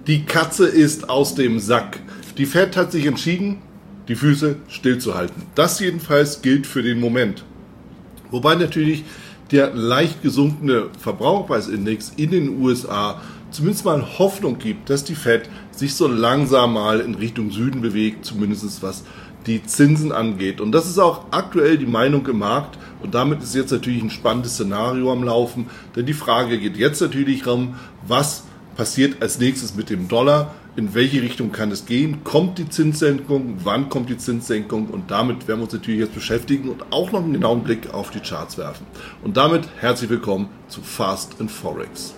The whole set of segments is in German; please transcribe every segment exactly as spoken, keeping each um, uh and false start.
Die Katze ist aus dem Sack. Die Fed hat sich entschieden, die Füße stillzuhalten. Das jedenfalls gilt für den Moment. Wobei natürlich der leicht gesunkene Verbraucherpreisindex in den U S A zumindest mal Hoffnung gibt, dass die Fed sich so langsam mal in Richtung Süden bewegt, zumindest was die Zinsen angeht. Und das ist auch aktuell die Meinung im Markt. Und damit ist jetzt natürlich ein spannendes Szenario am Laufen. Denn die Frage geht jetzt natürlich darum, was passiert als nächstes mit dem Dollar? In welche Richtung kann es gehen? Kommt die Zinssenkung? Wann kommt die Zinssenkung? Und damit werden wir uns natürlich jetzt beschäftigen und auch noch einen genauen Blick auf die Charts werfen. Und damit herzlich willkommen zu Fast and Forex.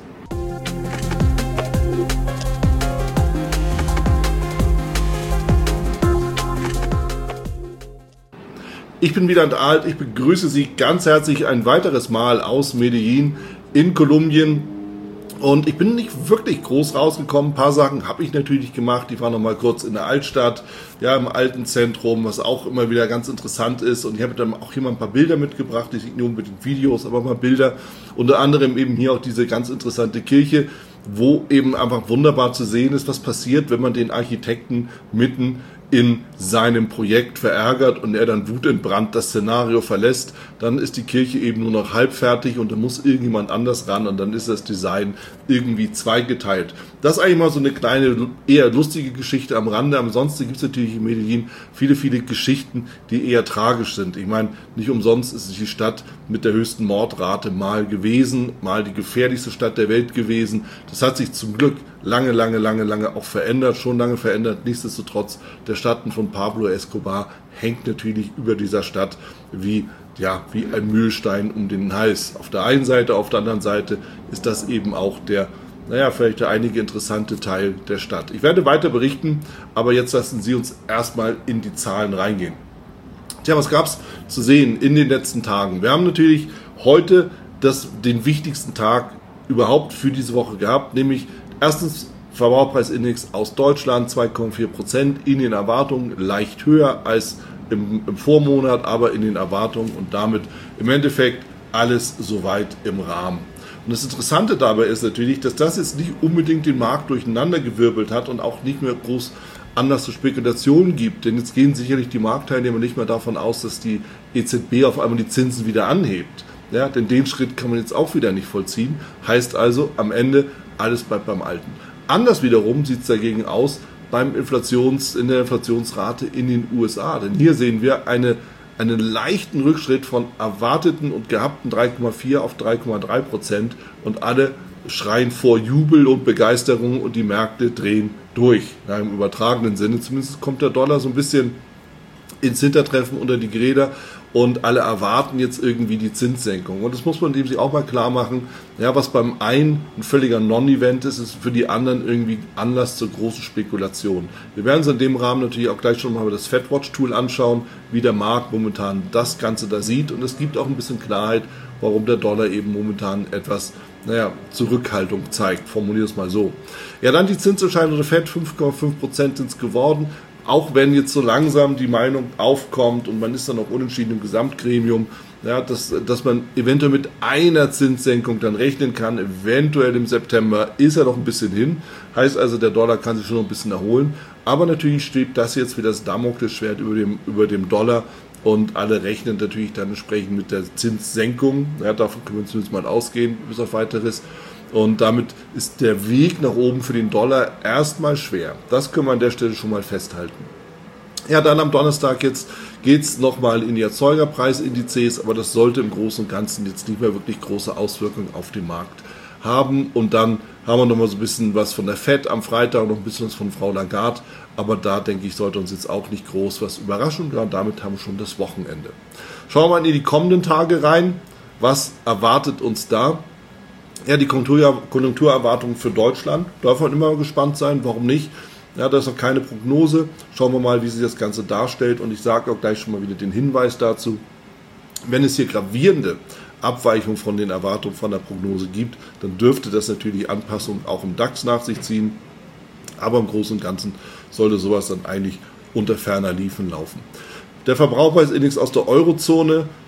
Ich bin Wieland Alt, ich begrüße Sie ganz herzlich ein weiteres Mal aus Medellin in Kolumbien. Und ich bin nicht wirklich groß rausgekommen. Ein paar Sachen habe ich natürlich gemacht. Ich war noch mal kurz in der Altstadt, ja, im alten Zentrum, was auch immer wieder ganz interessant ist. Und ich habe dann auch hier mal ein paar Bilder mitgebracht. Nicht nur unbedingt Videos, aber mal Bilder. Unter anderem eben hier auch diese ganz interessante Kirche, wo eben einfach wunderbar zu sehen ist, was passiert, wenn man den Architekten mitten in seinem Projekt verärgert und er dann wutentbrannt das Szenario verlässt, dann ist die Kirche eben nur noch halb fertig und dann muss irgendjemand anders ran und dann ist das Design irgendwie zweigeteilt. Das ist eigentlich mal so eine kleine, eher lustige Geschichte am Rande. Ansonsten gibt es natürlich in Medellin viele, viele Geschichten, die eher tragisch sind. Ich meine, nicht umsonst ist es die Stadt mit der höchsten Mordrate mal gewesen, mal die gefährlichste Stadt der Welt gewesen. Das hat sich zum Glück lange, lange, lange, lange auch verändert, schon lange verändert. Nichtsdestotrotz, der Schatten von Pablo Escobar hängt natürlich über dieser Stadt wie, ja, wie ein Mühlstein um den Hals. Auf der einen Seite, auf der anderen Seite ist das eben auch der, naja, vielleicht der einige interessante Teil der Stadt. Ich werde weiter berichten, aber jetzt lassen Sie uns erstmal in die Zahlen reingehen. Tja, was gab es zu sehen in den letzten Tagen? Wir haben natürlich heute das, den wichtigsten Tag überhaupt für diese Woche gehabt, nämlich erstens Verbraucherpreisindex aus Deutschland, zwei Komma vier Prozent in den Erwartungen, leicht höher als im, im Vormonat, aber in den Erwartungen und damit im Endeffekt alles soweit im Rahmen. Und das Interessante dabei ist natürlich, dass das jetzt nicht unbedingt den Markt durcheinandergewirbelt hat und auch nicht mehr groß Anlass zur Spekulation gibt, denn jetzt gehen sicherlich die Marktteilnehmer nicht mehr davon aus, dass die E Z B auf einmal die Zinsen wieder anhebt. Ja, denn den Schritt kann man jetzt auch wieder nicht vollziehen. Heißt also, am Ende, alles bleibt beim Alten. Anders wiederum sieht es dagegen aus beim Inflations, in der Inflationsrate in den U S A. Denn hier sehen wir eine, einen leichten Rückschritt von erwarteten und gehabten drei Komma vier auf drei Komma drei Prozent und alle schreien vor Jubel und Begeisterung und die Märkte drehen durch. Ja, im übertragenen Sinne. Zumindest kommt der Dollar so ein bisschen ins Hintertreffen unter die Räder und alle erwarten jetzt irgendwie die Zinssenkung. Und das muss man dem sich auch mal klar machen. Ja, was beim einen ein völliger Non-Event ist, ist für die anderen irgendwie Anlass zur großen Spekulation. Wir werden uns in dem Rahmen natürlich auch gleich schon mal das FedWatch-Tool anschauen, wie der Markt momentan das Ganze da sieht. Und es gibt auch ein bisschen Klarheit, warum der Dollar eben momentan etwas, naja, Zurückhaltung zeigt. Formuliere es mal so. Ja, dann die Zinsentscheidung der Fed, fünf Komma fünf Prozent sind es geworden. Auch wenn jetzt so langsam die Meinung aufkommt und man ist dann noch unentschieden im Gesamtgremium, ja, dass, dass man eventuell mit einer Zinssenkung dann rechnen kann, eventuell im September ist er noch ein bisschen hin, heißt also der Dollar kann sich schon noch ein bisschen erholen, aber natürlich steht das jetzt wie das Damoklesschwert über dem, über dem Dollar und alle rechnen natürlich dann entsprechend mit der Zinssenkung, ja, davon können wir zumindest mal ausgehen, bis auf weiteres. Und damit ist der Weg nach oben für den Dollar erstmal schwer. Das können wir an der Stelle schon mal festhalten. Ja, dann am Donnerstag jetzt geht es nochmal in die Erzeugerpreisindizes, aber das sollte im Großen und Ganzen jetzt nicht mehr wirklich große Auswirkungen auf den Markt haben. Und dann haben wir nochmal so ein bisschen was von der Fed am Freitag und noch ein bisschen was von Frau Lagarde. Aber da, denke ich, sollte uns jetzt auch nicht groß was überraschen. Ja, und damit haben wir schon das Wochenende. Schauen wir mal in die kommenden Tage rein. Was erwartet uns da? Ja, die Konjunkturerwartungen für Deutschland, darf man immer gespannt sein, warum nicht? Ja, das ist noch keine Prognose. Schauen wir mal, wie sich das Ganze darstellt. Und ich sage auch gleich schon mal wieder den Hinweis dazu. Wenn es hier gravierende Abweichungen von den Erwartungen von der Prognose gibt, dann dürfte das natürlich Anpassungen auch im DAX nach sich ziehen. Aber im Großen und Ganzen sollte sowas dann eigentlich unter ferner Liefen laufen. Der Verbraucherpreisindex aus der Eurozone,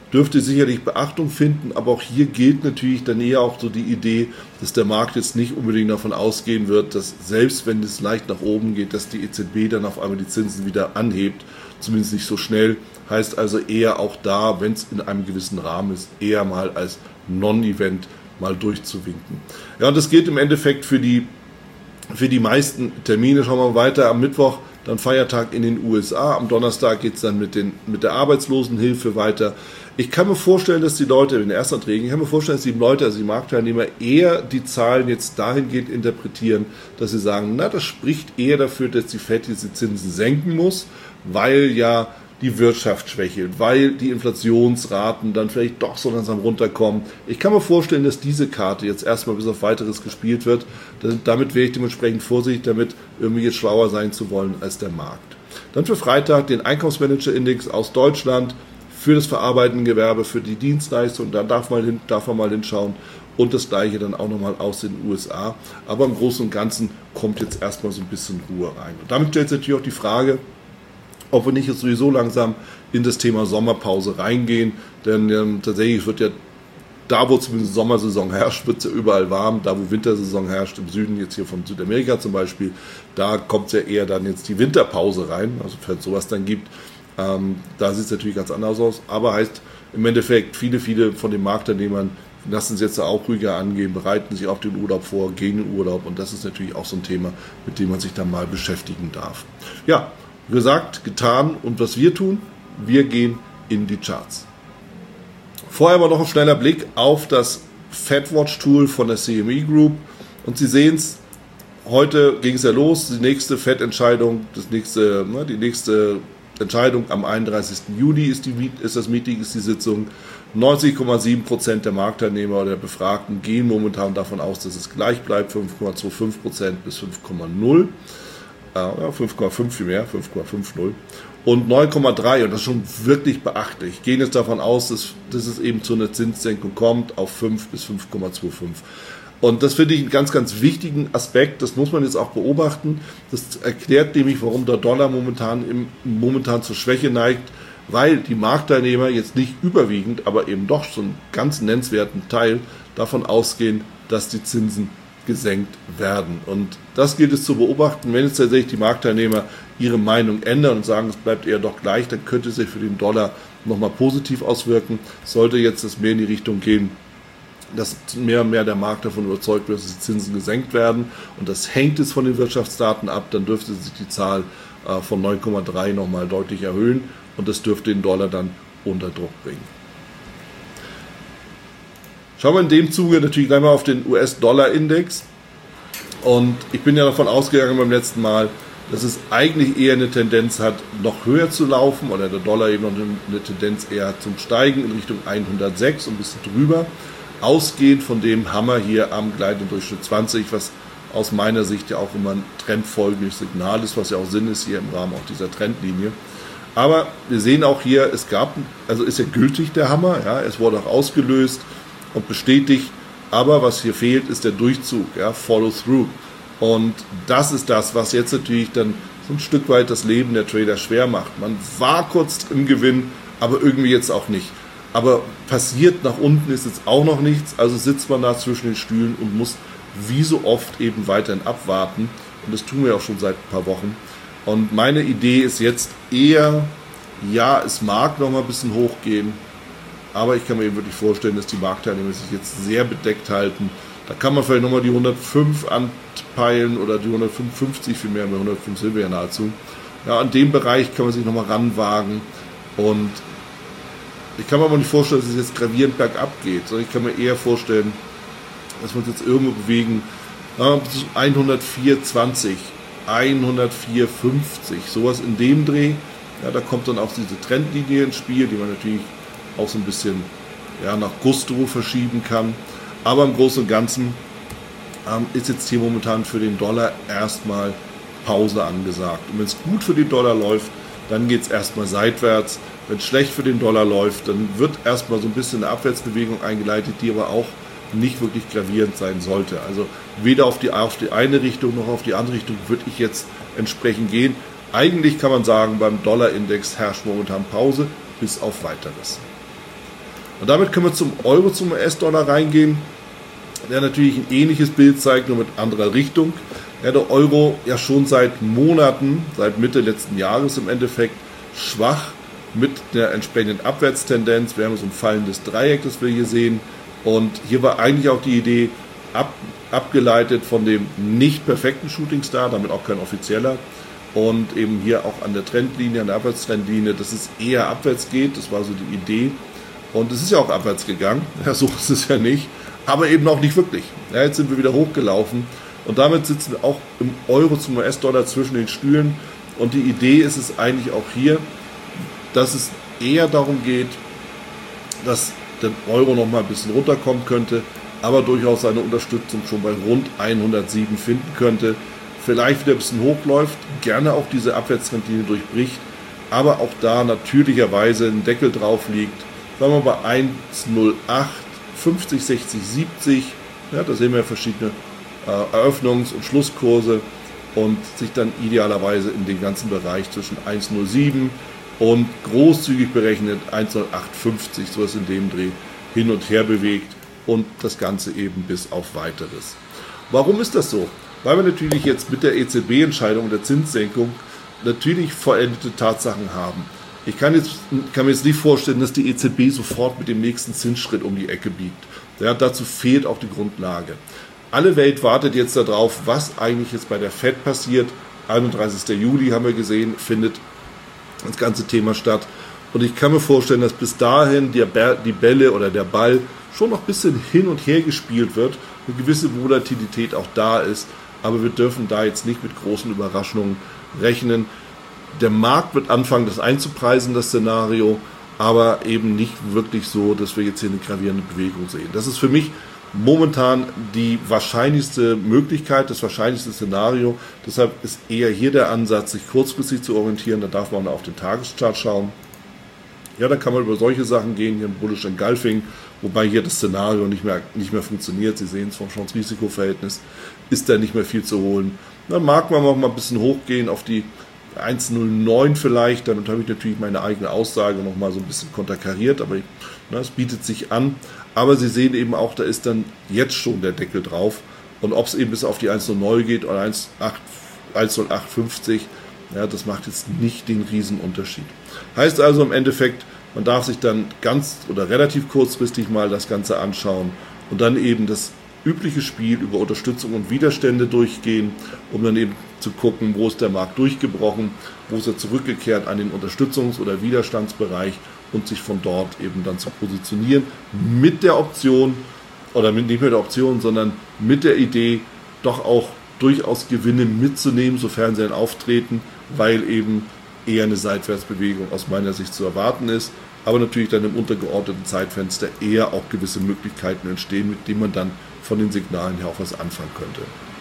dürfte sicherlich Beachtung finden, aber auch hier gilt natürlich dann eher auch so die Idee, dass der Markt jetzt nicht unbedingt davon ausgehen wird, dass selbst wenn es leicht nach oben geht, dass die E Z B dann auf einmal die Zinsen wieder anhebt, zumindest nicht so schnell. Heißt also eher auch da, wenn es in einem gewissen Rahmen ist, eher mal als Non-Event mal durchzuwinken. Ja, und das gilt im Endeffekt für die, für die meisten Termine. Schauen wir mal weiter. Am Mittwoch dann Feiertag in den U S A. Am Donnerstag geht es dann mit, den, mit der Arbeitslosenhilfe weiter. Ich kann mir vorstellen, dass die Leute, in den Erstanträgen, ich kann mir vorstellen, dass die Leute, also die Marktteilnehmer, eher die Zahlen jetzt dahingehend interpretieren, dass sie sagen, na, das spricht eher dafür, dass die Fed diese Zinsen senken muss, weil ja die Wirtschaft schwächelt, weil die Inflationsraten dann vielleicht doch so langsam runterkommen. Ich kann mir vorstellen, dass diese Karte jetzt erstmal bis auf Weiteres gespielt wird. Damit wäre ich dementsprechend vorsichtig, damit irgendwie jetzt schlauer sein zu wollen als der Markt. Dann für Freitag den Einkaufsmanager-Index aus Deutschland für das verarbeitende Gewerbe, für die Dienstleistung. Da darf man, hin, darf man mal hinschauen. Und das gleiche dann auch nochmal aus den U S A. Aber im Großen und Ganzen kommt jetzt erstmal so ein bisschen Ruhe rein. Und damit stellt sich natürlich auch die Frage, ob wir nicht jetzt sowieso langsam in das Thema Sommerpause reingehen, denn ähm, tatsächlich wird ja da, wo zumindest Sommersaison herrscht, wird es ja überall warm, da wo Wintersaison herrscht, im Süden jetzt hier von Südamerika zum Beispiel, da kommt ja eher dann jetzt die Winterpause rein, also falls es sowas dann gibt, ähm, da sieht es natürlich ganz anders aus, aber heißt im Endeffekt, viele, viele von den Marktteilnehmern lassen es jetzt auch ruhiger angehen, bereiten sich auf den Urlaub vor, gehen in den Urlaub und das ist natürlich auch so ein Thema, mit dem man sich dann mal beschäftigen darf. Ja, gesagt, getan und was wir tun, wir gehen in die Charts. Vorher aber noch ein schneller Blick auf das FedWatch-Tool von der C M E Group und Sie sehen es, heute ging es ja los, die nächste Fed-Entscheidung, das nächste, ne, die nächste Entscheidung am einunddreißigsten Juli ist, die, ist das Meeting, ist die Sitzung. neunzig Komma sieben Prozent der Marktteilnehmer oder der Befragten gehen momentan davon aus, dass es gleich bleibt, fünf Komma fünfundzwanzig Prozent bis fünf Komma null. Ja, fünf Komma fünf viel mehr, fünf Komma fünfzig und neun Komma drei, und das ist schon wirklich beachtlich, gehen jetzt davon aus, dass, dass es eben zu einer Zinssenkung kommt auf fünf bis fünf Komma fünfundzwanzig. Und das finde ich einen ganz, ganz wichtigen Aspekt, das muss man jetzt auch beobachten. Das erklärt nämlich, warum der Dollar momentan, im, momentan zur Schwäche neigt, weil die Marktteilnehmer jetzt nicht überwiegend, aber eben doch so einen ganz nennenswerten Teil davon ausgehen, dass die Zinsen gesenkt werden. Und das gilt es zu beobachten. Wenn jetzt tatsächlich die Marktteilnehmer ihre Meinung ändern und sagen, es bleibt eher doch gleich, dann könnte es sich für den Dollar nochmal positiv auswirken. Sollte jetzt das mehr in die Richtung gehen, dass mehr und mehr der Markt davon überzeugt wird, dass die Zinsen gesenkt werden und das hängt jetzt von den Wirtschaftsdaten ab, dann dürfte sich die Zahl von neun Komma drei nochmal deutlich erhöhen und das dürfte den Dollar dann unter Druck bringen. Schauen wir in dem Zuge natürlich gleich mal auf den U S-Dollar-Index. Und ich bin ja davon ausgegangen beim letzten Mal, dass es eigentlich eher eine Tendenz hat, noch höher zu laufen oder der Dollar eben noch eine Tendenz eher zum Steigen in Richtung hundertsechs und ein bisschen drüber. Ausgehend von dem Hammer hier am gleitenden Durchschnitt zwanzig, was aus meiner Sicht ja auch immer ein trendfolgendes Signal ist, was ja auch Sinn ist hier im Rahmen auch dieser Trendlinie. Aber wir sehen auch hier, es gab, also ist ja gültig der Hammer, ja, es wurde auch ausgelöst und bestätigt, aber was hier fehlt, ist der Durchzug, ja, Follow Through. Und das ist das, was jetzt natürlich dann so ein Stück weit das Leben der Trader schwer macht. Man war kurz im Gewinn, aber irgendwie jetzt auch nicht. Aber passiert nach unten ist jetzt auch noch nichts, also sitzt man da zwischen den Stühlen und muss wie so oft eben weiterhin abwarten. Und das tun wir auch schon seit ein paar Wochen. Und meine Idee ist jetzt eher, ja, es mag noch mal ein bisschen hochgehen, aber ich kann mir eben wirklich vorstellen, dass die Marktteilnehmer sich jetzt sehr bedeckt halten. Da kann man vielleicht nochmal die hundertfünf anpeilen oder die hundertfünfundfünfzig, viel mehr, bei hundertfünf sind wir ja nahezu. Ja, an dem Bereich kann man sich nochmal ranwagen und ich kann mir aber nicht vorstellen, dass es jetzt gravierend bergab geht, sondern ich kann mir eher vorstellen, dass wir uns jetzt irgendwo bewegen, ja, hundertvier Komma zwanzig, hundertvier Komma fünfzig, sowas in dem Dreh. Ja, da kommt dann auch diese Trendlinie ins Spiel, die man natürlich auch so ein bisschen ja, nach Gusto verschieben kann. Aber im Großen und Ganzen ähm, ist jetzt hier momentan für den Dollar erstmal Pause angesagt. Und wenn es gut für den Dollar läuft, dann geht es erstmal seitwärts. Wenn es schlecht für den Dollar läuft, dann wird erstmal so ein bisschen eine Abwärtsbewegung eingeleitet, die aber auch nicht wirklich gravierend sein sollte. Also weder auf die, auf die eine Richtung noch auf die andere Richtung würde ich jetzt entsprechend gehen. Eigentlich kann man sagen, beim Dollarindex herrscht momentan Pause, bis auf Weiteres. Und damit können wir zum Euro, zum U S-Dollar reingehen, der natürlich ein ähnliches Bild zeigt, nur mit anderer Richtung. Ja, der Euro ja schon seit Monaten, seit Mitte letzten Jahres im Endeffekt, schwach mit der entsprechenden Abwärtstendenz. Wir haben so ein fallendes Dreieck, das wir hier sehen. Und hier war eigentlich auch die Idee, ab, abgeleitet von dem nicht perfekten Shooting Star, damit auch kein offizieller. Und eben hier auch an der Trendlinie, an der Abwärtstrendlinie, dass es eher abwärts geht. Das war so die Idee. Und es ist ja auch abwärts gegangen. Ja, so ist es ja nicht. Aber eben auch nicht wirklich. Ja, jetzt sind wir wieder hochgelaufen. Und damit sitzen wir auch im Euro zum U S-Dollar zwischen den Stühlen. Und die Idee ist es eigentlich auch hier, dass es eher darum geht, dass der Euro noch mal ein bisschen runterkommen könnte, aber durchaus seine Unterstützung schon bei rund hundertsieben finden könnte. Vielleicht wieder ein bisschen hochläuft, gerne auch diese Abwärtstrendlinie durchbricht, aber auch da natürlicherweise ein Deckel drauf liegt. Sagen wir bei eins Komma null acht, fünfzig, sechzig, siebzig. Ja, da sehen wir verschiedene äh, Eröffnungs- und Schlusskurse und sich dann idealerweise in den ganzen Bereich zwischen eins Komma null sieben und großzügig berechnet eins Komma null acht fünfzig, sowas in dem Dreh, hin und her bewegt und das Ganze eben bis auf Weiteres. Warum ist das so? Weil wir natürlich jetzt mit der E Z B-Entscheidung der Zinssenkung natürlich vollendete Tatsachen haben. Ich kann, jetzt, kann mir jetzt nicht vorstellen, dass die E Z B sofort mit dem nächsten Zinsschritt um die Ecke biegt. Ja, dazu fehlt auch die Grundlage. Alle Welt wartet jetzt darauf, was eigentlich jetzt bei der Fed passiert. einunddreißigsten Juli haben wir gesehen, findet das ganze Thema statt. Und ich kann mir vorstellen, dass bis dahin die, die Bälle oder der Ball schon noch ein bisschen hin und her gespielt wird. Eine gewisse Volatilität auch da ist. Aber wir dürfen da jetzt nicht mit großen Überraschungen rechnen. Der Markt wird anfangen, das einzupreisen, das Szenario, aber eben nicht wirklich so, dass wir jetzt hier eine gravierende Bewegung sehen. Das ist für mich momentan die wahrscheinlichste Möglichkeit, das wahrscheinlichste Szenario. Deshalb ist eher hier der Ansatz, sich kurzfristig zu orientieren. Da darf man auf den Tageschart schauen. Ja, dann kann man über solche Sachen gehen, hier ein Bullish Engulfing, wobei hier das Szenario nicht mehr, nicht mehr funktioniert. Sie sehen es vom Chance-Risiko-Verhältnis, ist da nicht mehr viel zu holen. Dann mag man auch mal ein bisschen hochgehen auf die eins Komma null neun vielleicht, damit habe ich natürlich meine eigene Aussage noch mal so ein bisschen konterkariert, aber na, es bietet sich an. Aber Sie sehen eben auch, da ist dann jetzt schon der Deckel drauf. Und ob es eben bis auf die eins Komma null neun geht oder eins Komma null acht fünfzig, ja, das macht jetzt nicht den Riesenunterschied. Heißt also im Endeffekt, man darf sich dann ganz oder relativ kurzfristig mal das Ganze anschauen und dann eben das übliche Spiel über Unterstützung und Widerstände durchgehen, um dann eben zu gucken, wo ist der Markt durchgebrochen, wo ist er zurückgekehrt an den Unterstützungs- oder Widerstandsbereich und sich von dort eben dann zu positionieren mit der Option, oder mit, nicht mit der Option, sondern mit der Idee, doch auch durchaus Gewinne mitzunehmen, sofern sie dann auftreten, weil eben eher eine Seitwärtsbewegung aus meiner Sicht zu erwarten ist, aber natürlich dann im untergeordneten Zeitfenster eher auch gewisse Möglichkeiten entstehen, mit denen man dann von den Signalen her auch was anfangen könnte.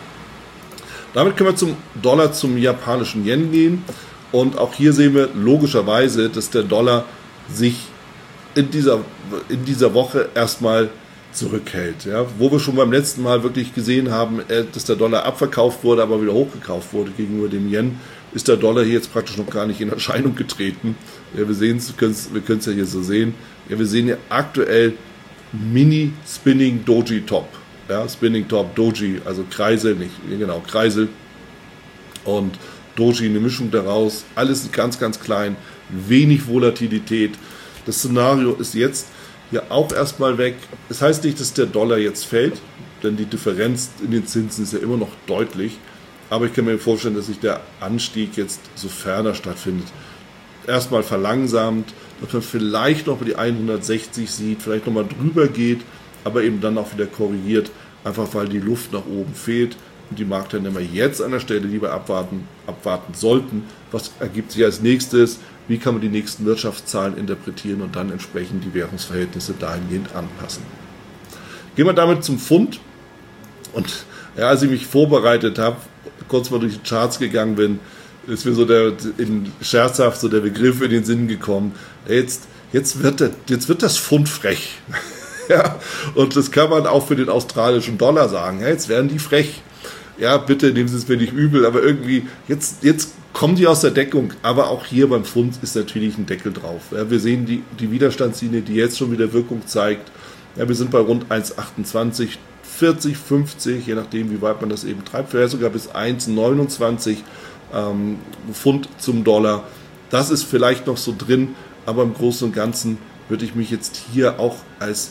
Damit können wir zum Dollar, zum japanischen Yen gehen. Und auch hier sehen wir logischerweise, dass der Dollar sich in dieser, in dieser Woche erstmal zurückhält. Ja, wo wir schon beim letzten Mal wirklich gesehen haben, dass der Dollar abverkauft wurde, aber wieder hochgekauft wurde gegenüber dem Yen, ist der Dollar hier jetzt praktisch noch gar nicht in Erscheinung getreten. Ja, wir sehen es, wir können es ja hier so sehen. Ja, wir sehen hier aktuell Mini Spinning Doji Top. Ja, Spinning Top, Doji, also Kreisel, nicht, genau, Kreisel und Doji, eine Mischung daraus, alles ganz, ganz klein, wenig Volatilität. Das Szenario ist jetzt hier auch erstmal weg. Es das heißt nicht, dass der Dollar jetzt fällt, denn die Differenz in den Zinsen ist ja immer noch deutlich, aber ich kann mir vorstellen, dass sich der Anstieg jetzt, sofern er stattfindet, erstmal verlangsamt, dass man vielleicht noch bei die hundertsechzig sieht, vielleicht nochmal drüber geht, aber eben dann auch wieder korrigiert, einfach weil die Luft nach oben fehlt und die Marktteilnehmer jetzt an der Stelle lieber abwarten, abwarten sollten. Was ergibt sich als nächstes? Wie kann man die nächsten Wirtschaftszahlen interpretieren und dann entsprechend die Währungsverhältnisse dahingehend anpassen? Gehen wir damit zum Pfund. Und ja, als ich mich vorbereitet habe, kurz mal durch die Charts gegangen bin, ist mir so der in, scherzhaft so der Begriff in den Sinn gekommen. Jetzt, jetzt, wird, der, jetzt wird das Pfund frech. Ja, und das kann man auch für den australischen Dollar sagen. Ja, jetzt werden die frech. ja, bitte nehmen Sie es mir nicht übel, aber irgendwie, jetzt, jetzt kommen die aus der Deckung, aber auch hier beim Pfund ist natürlich ein Deckel drauf. Ja, wir sehen die, die Widerstandslinie, die jetzt schon wieder Wirkung zeigt. Ja, wir sind bei rund eins Komma achtundzwanzig, vierzig, fünfzig, je nachdem, wie weit man das eben treibt, vielleicht sogar bis eins Komma neunundzwanzig ähm, Pfund zum Dollar. Das ist vielleicht noch so drin, aber im Großen und Ganzen würde ich mich jetzt hier auch als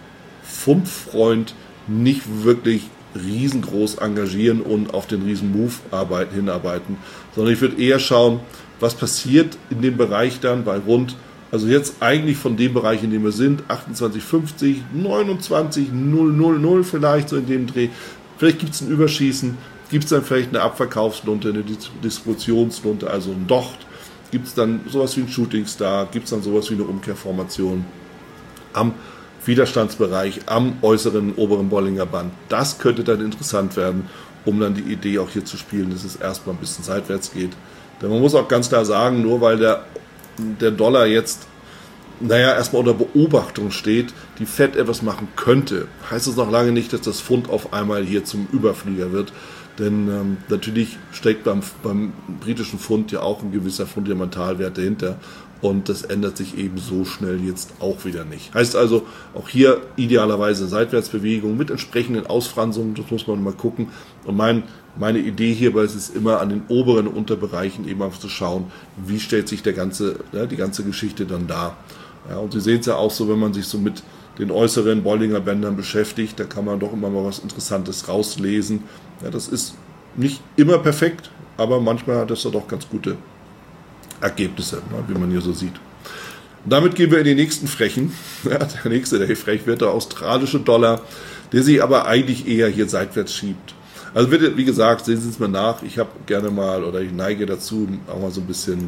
Pfundfreund nicht wirklich riesengroß engagieren und auf den riesen Move arbeiten, hinarbeiten, sondern ich würde eher schauen, was passiert in dem Bereich dann bei rund, also jetzt eigentlich von dem Bereich, in dem wir sind, achtundzwanzig fünfzig, neunundzwanzig null null null vielleicht so in dem Dreh. Vielleicht gibt es ein Überschießen, gibt es dann vielleicht eine Abverkaufslunte, eine Distributionslunte, also ein Docht, gibt es dann sowas wie ein Shooting Star, gibt es dann sowas wie eine Umkehrformation am Widerstandsbereich, am äußeren oberen Bollinger Band. Das könnte dann interessant werden, um dann die Idee auch hier zu spielen, dass es erstmal ein bisschen seitwärts geht. Denn man muss auch ganz klar sagen, nur weil der, der Dollar jetzt, naja, erstmal unter Beobachtung steht, die Fed etwas machen könnte, heißt es noch lange nicht, dass das Pfund auf einmal hier zum Überflieger wird. Denn ähm, natürlich steckt beim, beim britischen Pfund ja auch ein gewisser Fundamentalwert dahinter. Und das ändert sich eben so schnell jetzt auch wieder nicht. Heißt also, auch hier idealerweise Seitwärtsbewegung mit entsprechenden Ausfranzungen, das muss man mal gucken. Und mein, meine Idee hierbei ist es immer, an den oberen Unterbereichen eben einfach zu schauen, wie stellt sich der ganze, ja, die ganze Geschichte dann dar. Ja, und Sie sehen es ja auch so, wenn man sich so mit den äußeren Bollinger Bändern beschäftigt, da kann man doch immer mal was Interessantes rauslesen. Ja, das ist nicht immer perfekt, aber manchmal hat es ja doch ganz gute Ergebnisse, wie man hier so sieht. Und damit gehen wir in die nächsten Frechen. Ja, der nächste, der hier frech wird, der australische Dollar, der sich aber eigentlich eher hier seitwärts schiebt. Also bitte, wie gesagt, sehen Sie es mal nach. Ich habe gerne mal, oder ich neige dazu, auch mal so ein bisschen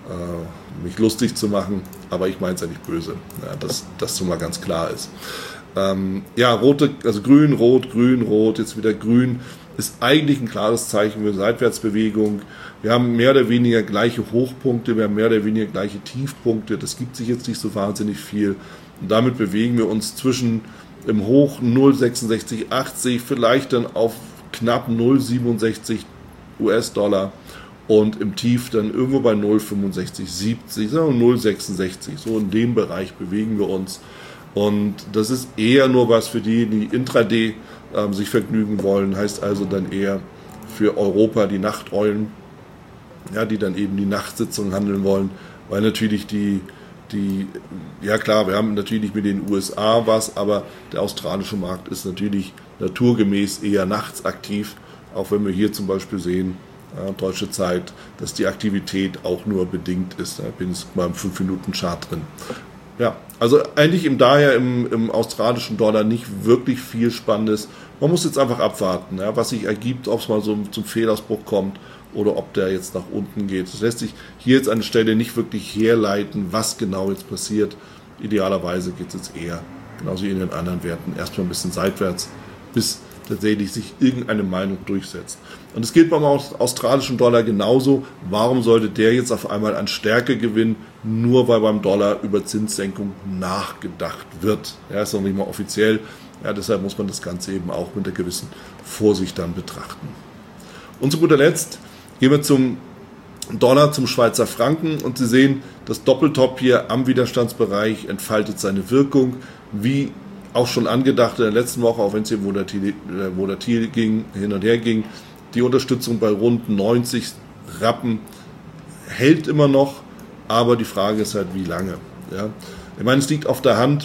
äh, mich lustig zu machen, aber ich meine es ja nicht böse, ja, dass das so mal ganz klar ist. Ähm, ja, rote, also grün, rot, grün, rot, jetzt wieder grün, ist eigentlich ein klares Zeichen für Seitwärtsbewegung. Wir haben mehr oder weniger gleiche Hochpunkte, wir haben mehr oder weniger gleiche Tiefpunkte. Das gibt sich jetzt nicht so wahnsinnig viel. Und damit bewegen wir uns zwischen im Hoch null Komma sechsundsechzig achtzig, vielleicht dann auf knapp null Komma siebenundsechzig US-Dollar und im Tief dann irgendwo bei null Komma fünfundsechzig siebzig, sagen wir null Komma sechsundsechzig. So in dem Bereich bewegen wir uns. Und das ist eher nur was für die, die intraday ähm, sich vergnügen wollen, heißt also dann eher für Europa die Nachteulen, ja, die dann eben die Nachtsitzung handeln wollen, weil natürlich die, die, ja klar, wir haben natürlich mit den U S A was, aber der australische Markt ist natürlich naturgemäß eher nachts aktiv, auch wenn wir hier zum Beispiel sehen, ja, deutsche Zeit, dass die Aktivität auch nur bedingt ist. Da bin ich mal im fünf Minuten Chart drin. Ja, also eigentlich im daher im, im australischen Dollar nicht wirklich viel Spannendes. Man muss jetzt einfach abwarten, ja, was sich ergibt, ob es mal so zum Fehlausbruch kommt oder ob der jetzt nach unten geht. Das lässt sich hier jetzt an der Stelle nicht wirklich herleiten, was genau jetzt passiert. Idealerweise geht es jetzt eher, genauso wie in den anderen Werten, erstmal ein bisschen seitwärts, bis tatsächlich sich irgendeine Meinung durchsetzt. Und es gilt beim australischen Dollar genauso. Warum sollte der jetzt auf einmal an Stärke gewinnen, nur weil beim Dollar über Zinssenkung nachgedacht wird? Ja, ist noch nicht mal offiziell. Ja, deshalb muss man das Ganze eben auch mit einer gewissen Vorsicht dann betrachten. Und zu guter Letzt gehen wir zum Dollar, zum Schweizer Franken. Und Sie sehen, das Doppeltop hier am Widerstandsbereich entfaltet seine Wirkung, wie auch schon angedacht in der letzten Woche, auch wenn es hier volatil, volatil ging, hin und her ging. Die Unterstützung bei rund neunzig Rappen hält immer noch, aber die Frage ist halt, wie lange. Ja? Ich meine, es liegt auf der Hand,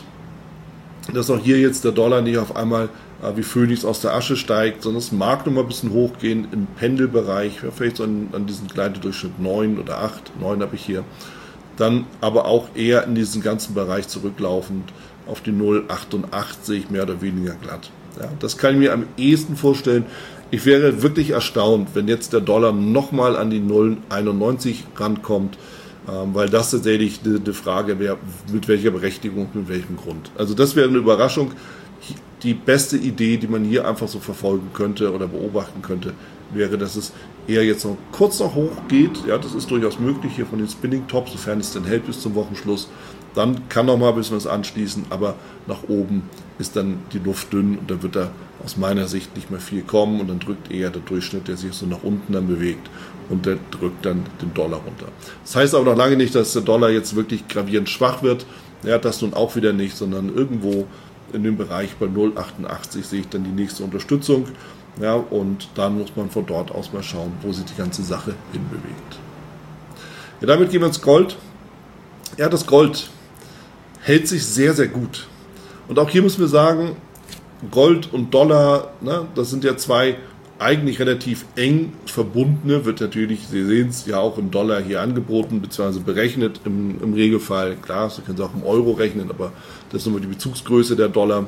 dass auch hier jetzt der Dollar nicht auf einmal äh, wie Phönix aus der Asche steigt, sondern es mag noch mal ein bisschen hochgehen im Pendelbereich, ja, vielleicht so an, an diesen kleinen Durchschnitt neun oder acht, neun habe ich hier, dann aber auch eher in diesen ganzen Bereich zurücklaufend auf die null Komma achtundachtzig, mehr oder weniger glatt. Ja, das kann ich mir am ehesten vorstellen. Ich wäre wirklich erstaunt, wenn jetzt der Dollar nochmal an die null Komma einundneunzig rankommt, ähm, weil das tatsächlich die, die Frage wäre, mit welcher Berechtigung, mit welchem Grund. Also das wäre eine Überraschung. Die beste Idee, die man hier einfach so verfolgen könnte oder beobachten könnte, wäre, dass es eher jetzt noch kurz noch hoch geht. Ja, das ist durchaus möglich hier von den Spinning Tops, sofern es denn hält bis zum Wochenschluss. Dann kann noch mal ein bisschen was anschließen, aber nach oben ist dann die Luft dünn und dann wird er aus meiner Sicht nicht mehr viel kommen und dann drückt eher der Durchschnitt, der sich so nach unten dann bewegt und der drückt dann den Dollar runter. Das heißt aber noch lange nicht, dass der Dollar jetzt wirklich gravierend schwach wird. Er hat das nun auch wieder nicht, sondern irgendwo in dem Bereich bei null Komma achtundachtzig sehe ich dann die nächste Unterstützung. Ja, und dann muss man von dort aus mal schauen, wo sich die ganze Sache hinbewegt. Ja, damit gehen wir ins Gold. Ja, das Gold hält sich sehr, sehr gut. Und auch hier müssen wir sagen, Gold und Dollar, ne, das sind ja zwei eigentlich relativ eng verbundene, wird natürlich, Sie sehen es ja auch im Dollar hier angeboten, beziehungsweise berechnet im, im Regelfall. Klar, Sie können es auch im Euro rechnen, aber das ist nur die Bezugsgröße der Dollar.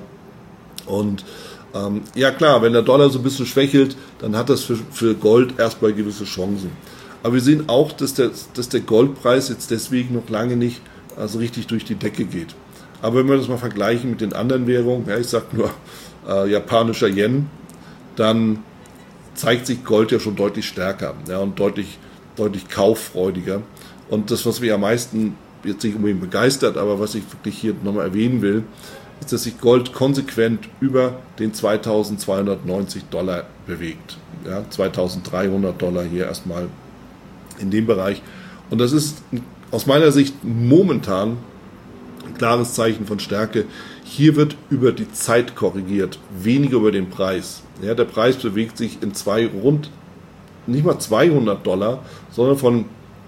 Und ähm, ja klar, wenn der Dollar so ein bisschen schwächelt, dann hat das für, für Gold erstmal gewisse Chancen. Aber wir sehen auch, dass der, dass der Goldpreis jetzt deswegen noch lange nicht also richtig durch die Decke geht. Aber wenn wir das mal vergleichen mit den anderen Währungen, ja, ich sage nur äh, japanischer Yen, dann zeigt sich Gold ja schon deutlich stärker, ja, und deutlich, deutlich kauffreudiger. Und das, was mich am meisten jetzt nicht unbedingt begeistert, aber was ich wirklich hier nochmal erwähnen will, ist, dass sich Gold konsequent über den zweitausendzweihundertneunzig Dollar bewegt. Ja, zweitausenddreihundert Dollar hier erstmal in dem Bereich. Und das ist aus meiner Sicht momentan ein klares Zeichen von Stärke. Hier wird über die Zeit korrigiert, weniger über den Preis. Ja, der Preis bewegt sich in zwei rund, nicht mal zweihundert Dollar, sondern von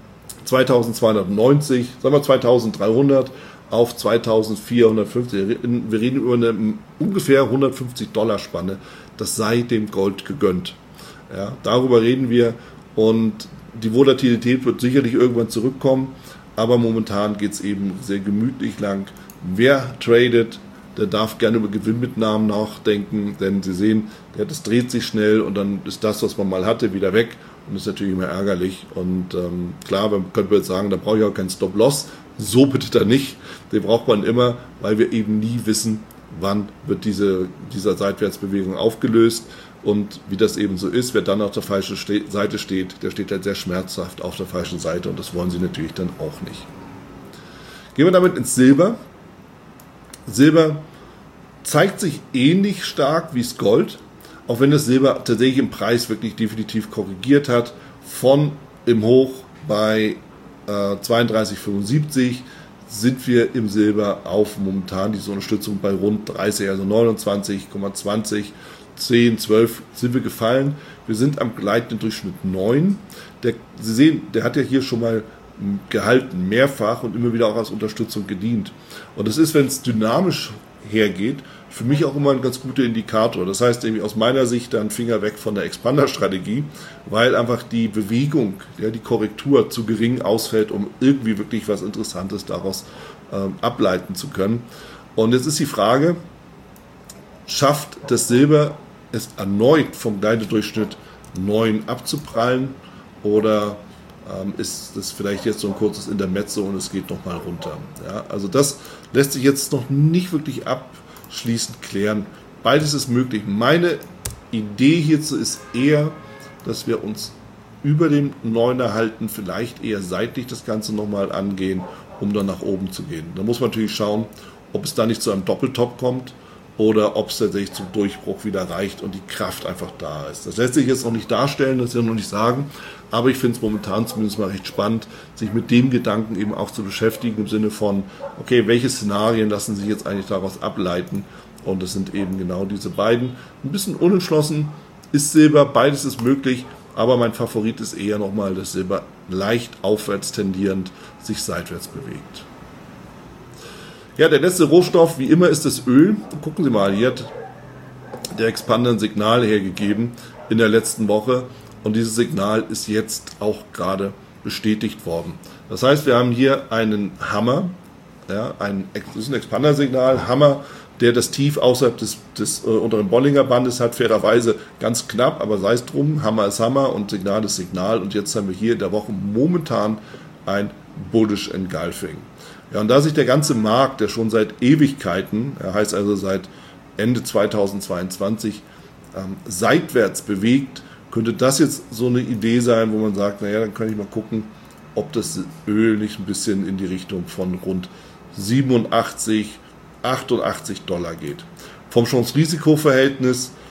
zweitausendzweihundertneunzig, sagen wir zweitausenddreihundert auf zweitausendvierhundertfünfzig. Wir reden über eine ungefähr hundertfünfzig Dollar Spanne. Das sei dem Gold gegönnt. Ja, darüber reden wir und die Volatilität wird sicherlich irgendwann zurückkommen, aber momentan geht es eben sehr gemütlich lang. Wer tradet, der darf gerne über Gewinnmitnahmen nachdenken, denn Sie sehen, das dreht sich schnell und dann ist das, was man mal hatte, wieder weg und das ist natürlich immer ärgerlich. Und ähm, klar, man könnte jetzt sagen, da brauche ich auch keinen Stop-Loss, so bitte da nicht. Den braucht man immer, weil wir eben nie wissen, wann wird diese, diese Seitwärtsbewegung aufgelöst. Und wie das eben so ist, wer dann auf der falschen Seite steht, der steht halt sehr schmerzhaft auf der falschen Seite und das wollen Sie natürlich dann auch nicht. Gehen wir damit ins Silber. Silber zeigt sich ähnlich stark wie das Gold, auch wenn das Silber tatsächlich im Preis wirklich definitiv korrigiert hat, von im Hoch bei äh, zweiunddreißig Komma fünfundsiebzig sind wir im Silber auf momentan diese Unterstützung bei rund dreißig, also neunundzwanzig Komma zwanzig, zehn, zwölf sind wir gefallen. Wir sind am gleitenden Durchschnitt neun. Der, Sie sehen, der hat ja hier schon mal gehalten, mehrfach und immer wieder auch als Unterstützung gedient. Und das ist, wenn es dynamisch hergeht, für mich auch immer ein ganz guter Indikator. Das heißt, irgendwie aus meiner Sicht dann Finger weg von der Expander-Strategie, weil einfach die Bewegung, ja, die Korrektur zu gering ausfällt, um irgendwie wirklich was Interessantes daraus ähm, ableiten zu können. Und jetzt ist die Frage, schafft das Silber es erneut vom Gleitedurchschnitt neun abzuprallen oder ähm, ist das vielleicht jetzt so ein kurzes Intermezzo und es geht nochmal runter? Ja, also das lässt sich jetzt noch nicht wirklich abschließend klären. Beides ist möglich. Meine Idee hierzu ist eher, dass wir uns über dem neuner halten, vielleicht eher seitlich das Ganze nochmal angehen, um dann nach oben zu gehen. Da muss man natürlich schauen, ob es da nicht zu einem Doppeltop kommt oder ob es tatsächlich zum Durchbruch wieder reicht und die Kraft einfach da ist. Das lässt sich jetzt noch nicht darstellen, das will ich noch nicht sagen, aber ich finde es momentan zumindest mal recht spannend, sich mit dem Gedanken eben auch zu beschäftigen, im Sinne von, okay, welche Szenarien lassen sich jetzt eigentlich daraus ableiten? Und das sind eben genau diese beiden. Ein bisschen unentschlossen ist Silber, beides ist möglich, aber mein Favorit ist eher nochmal, dass Silber leicht aufwärts tendierend sich seitwärts bewegt. Ja, der letzte Rohstoff, wie immer, ist das Öl. Gucken Sie mal, hier hat der Expander ein Signal hergegeben in der letzten Woche und dieses Signal ist jetzt auch gerade bestätigt worden. Das heißt, wir haben hier einen Hammer, ja, ein, das ist ein Expander-Signal, Hammer, der das Tief außerhalb des, des äh, unteren Bollinger Bandes hat, fairerweise ganz knapp, aber sei es drum, Hammer ist Hammer und Signal ist Signal und jetzt haben wir hier in der Woche momentan ein Bullish Engulfing. Ja, und da sich der ganze Markt, der schon seit Ewigkeiten, er heißt also seit Ende zweitausendzweiundzwanzig, ähm, seitwärts bewegt, könnte das jetzt so eine Idee sein, wo man sagt, naja, dann kann ich mal gucken, ob das Öl nicht ein bisschen in die Richtung von rund siebenundachtzig, achtundachtzig Dollar geht. Vom Chance-Risiko-Verhältnis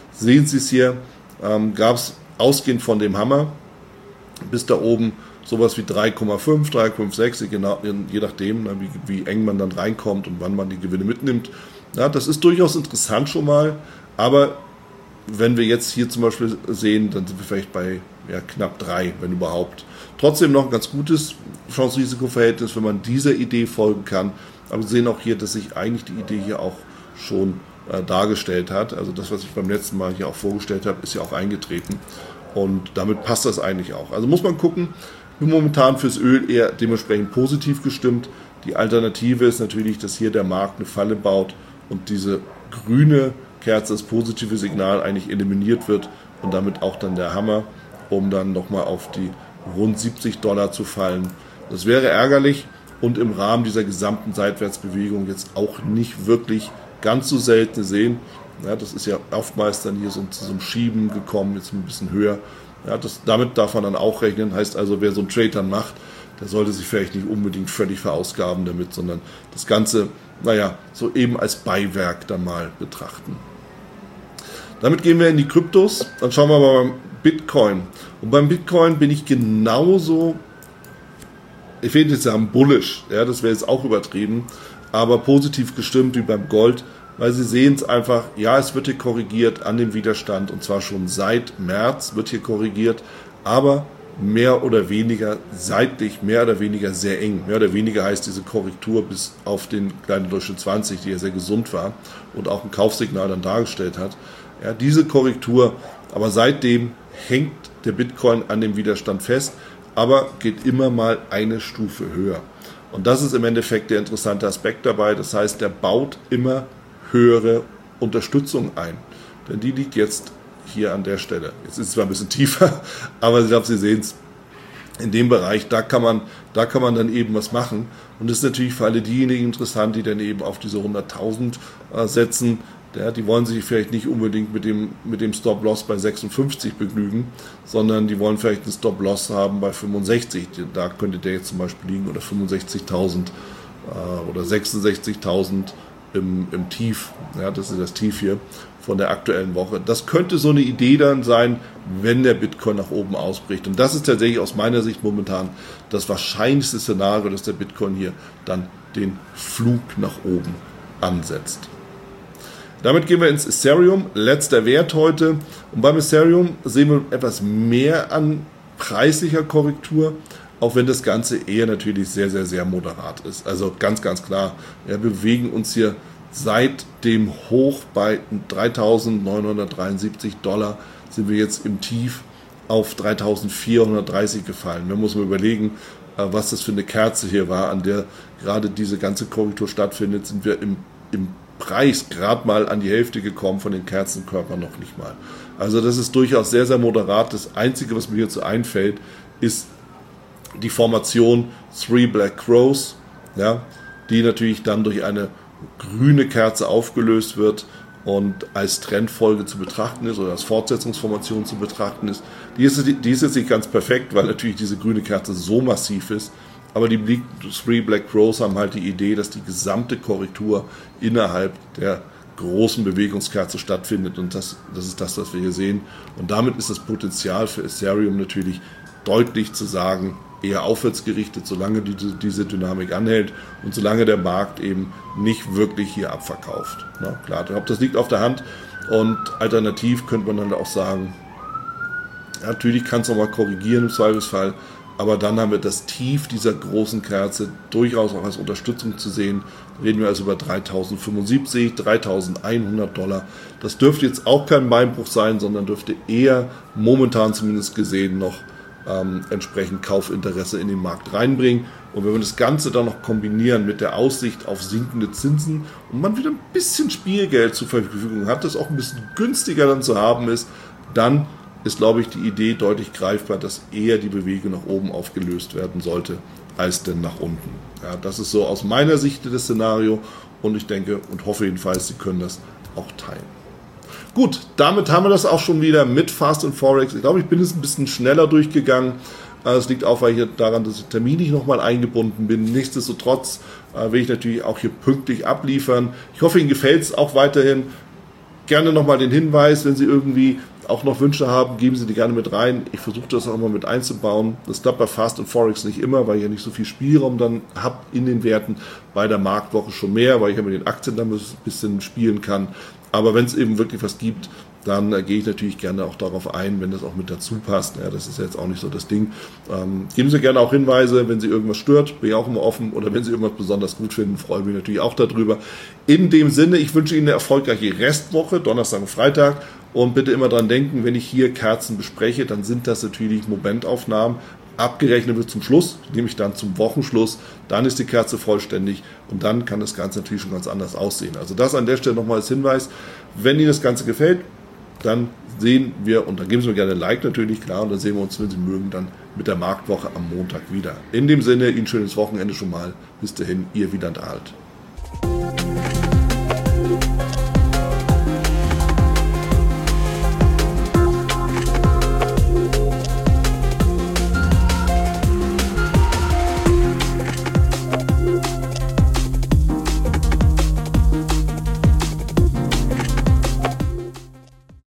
sehen Sie es hier, ähm, gab es ausgehend von dem Hammer bis da oben sowas wie drei Komma fünf, drei Komma fünfundsiebzig, genau, je nachdem, wie, wie eng man dann reinkommt und wann man die Gewinne mitnimmt. Ja, das ist durchaus interessant schon mal, aber wenn wir jetzt hier zum Beispiel sehen, dann sind wir vielleicht bei ja, knapp drei, wenn überhaupt. Trotzdem noch ein ganz gutes Chance-Risiko-Verhältnis, wenn man dieser Idee folgen kann. Aber wir sehen auch hier, dass sich eigentlich die Idee hier auch schon äh, dargestellt hat. Also das, was ich beim letzten Mal hier auch vorgestellt habe, ist ja auch eingetreten. Und damit passt das eigentlich auch. Also muss man gucken, ich bin momentan fürs Öl eher dementsprechend positiv gestimmt. Die Alternative ist natürlich, dass hier der Markt eine Falle baut und diese grüne Kerze, das positive Signal, eigentlich eliminiert wird und damit auch dann der Hammer, um dann nochmal auf die rund siebzig Dollar zu fallen. Das wäre ärgerlich und im Rahmen dieser gesamten Seitwärtsbewegung jetzt auch nicht wirklich ganz so selten sehen. Ja, das ist ja oftmals dann hier so zu so einem Schieben gekommen, jetzt ein bisschen höher. Ja, das, damit darf man dann auch rechnen. Heißt also, wer so einen Trade dann macht, der sollte sich vielleicht nicht unbedingt völlig verausgaben damit, sondern das Ganze, naja, so eben als Beiwerk dann mal betrachten. Damit gehen wir in die Kryptos. Dann schauen wir mal beim Bitcoin. Und beim Bitcoin bin ich genauso, ich will jetzt sagen bullish, ja, das wäre jetzt auch übertrieben, aber positiv gestimmt wie beim Gold, weil Sie sehen es einfach, ja, es wird hier korrigiert an dem Widerstand und zwar schon seit März wird hier korrigiert, aber mehr oder weniger seitlich, mehr oder weniger sehr eng. Mehr oder weniger heißt diese Korrektur bis auf den kleinen Durchschnitt zwanzig, die ja sehr gesund war und auch ein Kaufsignal dann dargestellt hat. Ja, diese Korrektur, aber seitdem hängt der Bitcoin an dem Widerstand fest, aber geht immer mal eine Stufe höher. Und das ist im Endeffekt der interessante Aspekt dabei. Das heißt, der baut immer höhere Unterstützung ein. Denn die liegt jetzt hier an der Stelle. Jetzt ist es zwar ein bisschen tiefer, aber ich glaube, Sie sehen es, in dem Bereich, da kann man, da kann man dann eben was machen. Und das ist natürlich für alle diejenigen interessant, die dann eben auf diese hunderttausend äh, setzen. Ja, die wollen sich vielleicht nicht unbedingt mit dem, mit dem Stop-Loss bei sechsundfünfzig begnügen, sondern die wollen vielleicht einen Stop-Loss haben bei fünfundsechzig. Da könnte der jetzt zum Beispiel liegen, oder fünfundsechzigtausend äh, oder sechsundsechzigtausend im, im Tief. Ja, das ist das Tief hier von der aktuellen Woche. Das könnte so eine Idee dann sein, wenn der Bitcoin nach oben ausbricht. Und das ist tatsächlich aus meiner Sicht momentan das wahrscheinlichste Szenario, dass der Bitcoin hier dann den Flug nach oben ansetzt. Damit gehen wir ins Ethereum, letzter Wert heute. Und beim Ethereum sehen wir etwas mehr an preislicher Korrektur, auch wenn das Ganze eher natürlich sehr, sehr, sehr moderat ist. Also ganz, ganz klar, wir bewegen uns hier seit dem Hoch bei dreitausendneunhundertdreiundsiebzig Dollar, sind wir jetzt im Tief auf dreitausendvierhundertdreißig gefallen. Man muss mal überlegen, was das für eine Kerze hier war, an der gerade diese ganze Korrektur stattfindet, sind wir im, im Preis gerade mal an die Hälfte gekommen von den Kerzenkörpern, noch nicht mal. Also das ist durchaus sehr, sehr moderat. Das Einzige, was mir hierzu einfällt, ist die Formation Three Black Crows, ja, die natürlich dann durch eine grüne Kerze aufgelöst wird und als Trendfolge zu betrachten ist oder als Fortsetzungsformation zu betrachten ist. Die ist, die ist jetzt nicht ganz perfekt, weil natürlich diese grüne Kerze so massiv ist. Aber die Three Black Crows haben halt die Idee, dass die gesamte Korrektur innerhalb der großen Bewegungskerze stattfindet. Und das, das ist das, was wir hier sehen. Und damit ist das Potenzial für Ethereum natürlich deutlich zu sagen, eher aufwärts gerichtet, solange die, diese Dynamik anhält und solange der Markt eben nicht wirklich hier abverkauft. Na, klar, ich glaube, das liegt auf der Hand. Und alternativ könnte man dann auch sagen, ja, natürlich kann es nochmal korrigieren im Zweifelsfall, aber dann haben wir das Tief dieser großen Kerze durchaus auch als Unterstützung zu sehen. Da reden wir also über dreitausendfünfundsiebzig, dreitausendeinhundert Dollar. Das dürfte jetzt auch kein Beinbruch sein, sondern dürfte eher momentan zumindest gesehen noch ähm, entsprechend Kaufinteresse in den Markt reinbringen. Und wenn wir das Ganze dann noch kombinieren mit der Aussicht auf sinkende Zinsen und man wieder ein bisschen Spielgeld zur Verfügung hat, das auch ein bisschen günstiger dann zu haben ist, dann ist, glaube ich, die Idee deutlich greifbar, dass eher die Bewegung nach oben aufgelöst werden sollte, als denn nach unten. Ja, das ist so aus meiner Sicht das Szenario und ich denke und hoffe jedenfalls, Sie können das auch teilen. Gut, damit haben wir das auch schon wieder mit Fast and Forex. Ich glaube, ich bin jetzt ein bisschen schneller durchgegangen. Es liegt auch weil ich daran, dass ich terminlich nochmal eingebunden bin. Nichtsdestotrotz will ich natürlich auch hier pünktlich abliefern. Ich hoffe, Ihnen gefällt es auch weiterhin. gerne nochmal den Hinweis, wenn Sie irgendwie auch noch Wünsche haben, geben Sie die gerne mit rein. Ich versuche das auch mal mit einzubauen. Das klappt bei Fast und Forex nicht immer, weil ich ja nicht so viel Spielraum dann habe in den Werten. Bei der Marktwoche schon mehr, weil ich ja mit den Aktien dann ein bisschen spielen kann. Aber wenn es eben wirklich was gibt, dann äh, gehe ich natürlich gerne auch darauf ein, wenn das auch mit dazu passt. Ja, das ist jetzt auch nicht so das Ding. Ähm, geben Sie gerne auch Hinweise, wenn Sie irgendwas stört, bin ich auch immer offen. Oder wenn Sie irgendwas besonders gut finden, freue ich mich natürlich auch darüber. In dem Sinne, ich wünsche Ihnen eine erfolgreiche Restwoche, Donnerstag und Freitag. Und bitte immer dran denken, wenn ich hier Kerzen bespreche, dann sind das natürlich Momentaufnahmen. Abgerechnet wird zum Schluss, nämlich dann zum Wochenschluss. Dann ist die Kerze vollständig und dann kann das Ganze natürlich schon ganz anders aussehen. Also das an der Stelle nochmal als Hinweis. Wenn Ihnen das Ganze gefällt, dann sehen wir, und dann geben Sie mir gerne ein Like natürlich, klar, und dann sehen wir uns, wenn Sie mögen, dann mit der Marktwoche am Montag wieder. In dem Sinne, Ihnen schönes Wochenende schon mal. Bis dahin, Ihr Wieland Alt.